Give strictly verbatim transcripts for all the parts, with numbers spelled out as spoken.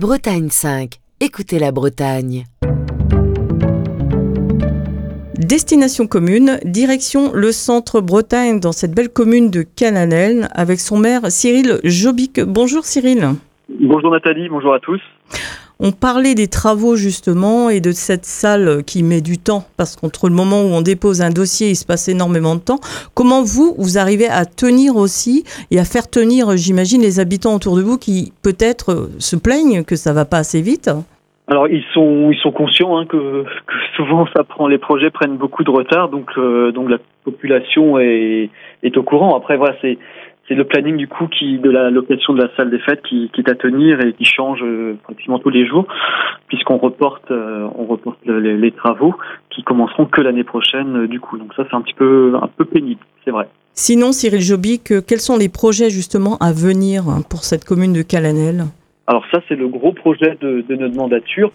Bretagne cinq. Écoutez la Bretagne. Destination commune, direction le centre Bretagne dans cette belle commune de Calanel avec son maire Cyril Jobic. Bonjour Cyril. Bonjour Nathalie, bonjour à tous. On parlait des travaux justement et de cette salle qui met du temps parce qu'entre le moment où on dépose un dossier, il se passe énormément de temps. Comment vous, vous arrivez à tenir aussi et à faire tenir, j'imagine, les habitants autour de vous qui peut-être se plaignent que ça va pas assez vite ? Alors ils sont ils sont conscients hein, que, que souvent ça prend les projets prennent beaucoup de retard, donc euh, donc la population est est au courant. Après voilà, c'est c'est le planning du coup qui de la location de la salle des fêtes qui, qui est à tenir et qui change euh, pratiquement tous les jours, puisqu'on reporte euh, on reporte le, les, les travaux qui commenceront que l'année prochaine euh, du coup. Donc ça c'est un petit peu un peu pénible, c'est vrai. Sinon Cyril Jobic, quels sont les projets justement à venir pour cette commune de Calanel ? Alors ça, c'est le gros projet de, de notre mandature,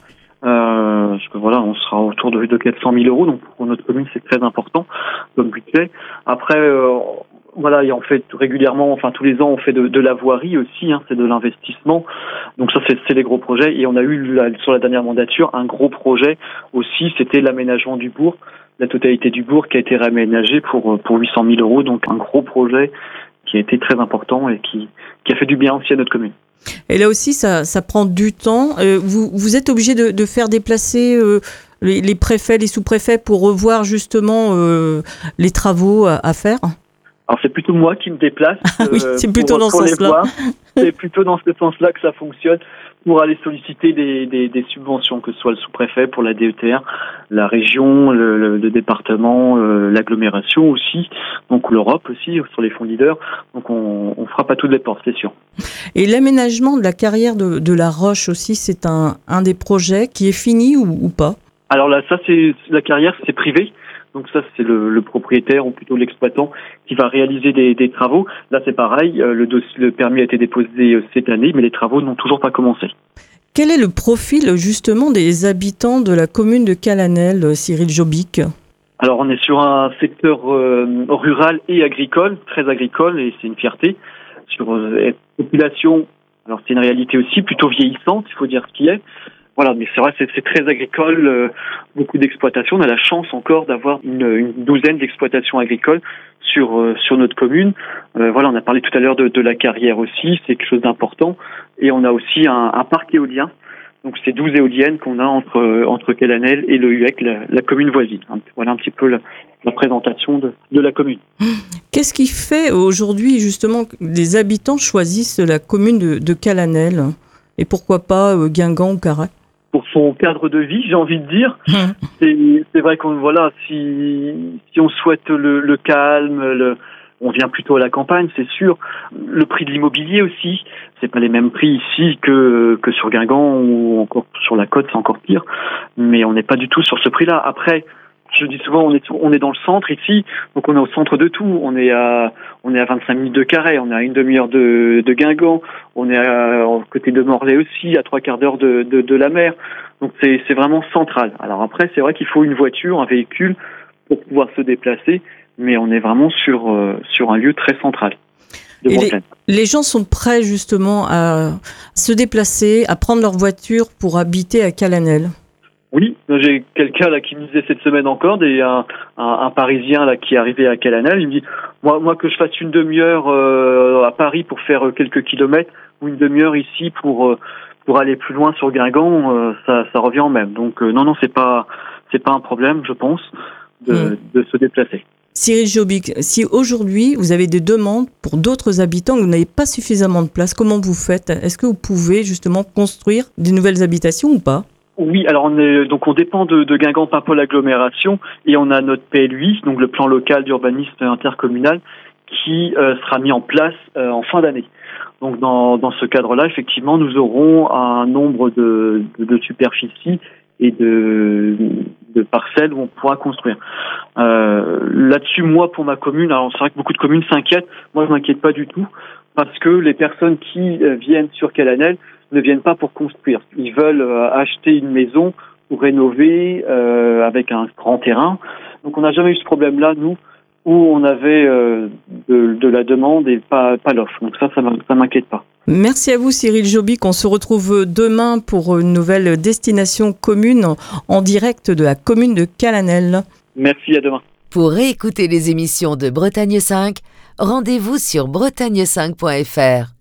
euh, parce que voilà, on sera autour de, de quatre cent mille euros, donc pour notre commune, c'est très important comme budget. Après, euh, voilà, et on fait régulièrement, enfin tous les ans, on fait de, de la voirie aussi, hein, c'est de l'investissement. Donc ça, c'est, c'est les gros projets. Et on a eu la, sur la dernière mandature un gros projet aussi, c'était l'aménagement du bourg, la totalité du bourg qui a été réaménagée pour pour huit cent mille euros, donc un gros projet qui a été très important et qui qui a fait du bien aussi à notre commune. Et là aussi, ça, ça prend du temps. Euh, vous, vous êtes obligé de, de faire déplacer euh, les, les préfets, les sous-préfets pour revoir justement euh, les travaux à, à faire ? Alors c'est plutôt moi qui me déplace. Ah oui, c'est plutôt pour, dans pour ce sens-là. C'est plutôt dans ce sens-là que ça fonctionne, pour aller solliciter des, des, des subventions, que ce soit le sous-préfet pour la D E T R, la région, le, le, le département, euh, l'agglomération aussi, donc l'Europe aussi, sur les fonds leaders. Donc on, on frappe à toutes les portes, c'est sûr. Et l'aménagement de la carrière de, de la Roche aussi, c'est un, un des projets qui est fini ou, ou pas ? Alors là, ça c'est la carrière, c'est privé. Donc ça, c'est le, le propriétaire ou plutôt l'exploitant qui va réaliser des, des travaux. Là, c'est pareil, le, dossier, le permis a été déposé cette année, mais les travaux n'ont toujours pas commencé. Quel est le profil justement des habitants de la commune de Calanel, Cyril Jobic ? Alors, on est sur un secteur euh, rural et agricole, très agricole, et c'est une fierté. Sur euh, population, alors c'est une réalité aussi, plutôt vieillissante, il faut dire ce qui est. Voilà, mais c'est vrai, c'est, c'est très agricole, euh, beaucoup d'exploitations. On a la chance encore d'avoir une, une douzaine d'exploitations agricoles sur euh, sur notre commune. Euh, voilà, on a parlé tout à l'heure de, de la carrière aussi, c'est quelque chose d'important. Et on a aussi un, un parc éolien. Donc c'est douze éoliennes qu'on a entre entre Calanel et le Huec, la, la commune voisine. Voilà un petit peu la, la présentation de, de la commune. Qu'est-ce qui fait aujourd'hui justement que les habitants choisissent la commune de, de Calanel et pourquoi pas euh, Guingamp ou Carac ? Pour son cadre de vie, j'ai envie de dire. c'est, c'est vrai qu'on voilà, si si on souhaite le, le calme, le, on vient plutôt à la campagne, c'est sûr. Le prix de l'immobilier aussi, c'est pas les mêmes prix ici que que sur Guingamp ou encore sur la côte, c'est encore pire. Mais on n'est pas du tout sur ce prix-là. Après, je dis souvent, on est on est dans le centre ici, donc on est au centre de tout. On est à on est à vingt-cinq minutes de Carhaix, on est à une demi-heure de de Guingamp, on est à, à côté de Morlaix aussi, à trois quarts d'heure de, de de la mer. Donc c'est c'est vraiment central. Alors après, c'est vrai qu'il faut une voiture, un véhicule pour pouvoir se déplacer, mais on est vraiment sur euh, sur un lieu très central. Et les, les gens sont prêts justement à se déplacer, à prendre leur voiture pour habiter à Calanel. Oui, j'ai quelqu'un là qui me disait cette semaine encore, des, un, un, un Parisien là qui est arrivé à Calanel, il me dit moi, moi que je fasse une demi-heure euh, à Paris pour faire quelques kilomètres ou une demi-heure ici pour euh, pour aller plus loin sur Guingamp, euh, ça, ça revient au même. Donc euh, non non c'est pas c'est pas un problème, je pense, de, mmh. de se déplacer. Cyril Jobic, si aujourd'hui vous avez des demandes pour d'autres habitants, vous n'avez pas suffisamment de place, comment vous faites ? Est-ce que vous pouvez justement construire des nouvelles habitations ou pas ? Oui, alors on est donc on dépend de, de Guingamp-Paimpol agglomération et on a notre P L U, donc le plan local d'urbanisme intercommunal, qui euh, sera mis en place euh, en fin d'année. Donc dans dans ce cadre-là, effectivement, nous aurons un nombre de de, de superficies et de de parcelles où on pourra construire. Euh, là-dessus, moi pour ma commune, alors c'est vrai que beaucoup de communes s'inquiètent. Moi, je m'inquiète pas du tout parce que les personnes qui euh, viennent sur Calanel ne viennent pas pour construire. Ils veulent euh, acheter une maison pour rénover euh, avec un grand terrain. Donc on n'a jamais eu ce problème-là, nous, où on avait euh, de, de la demande et pas, pas l'offre. Donc ça, ça ne m'inquiète pas. Merci à vous Cyril Jobic. On se retrouve demain pour une nouvelle destination commune en direct de la commune de Calanel. Merci, à demain. Pour réécouter les émissions de Bretagne cinq, rendez-vous sur bretagne cinq point f r.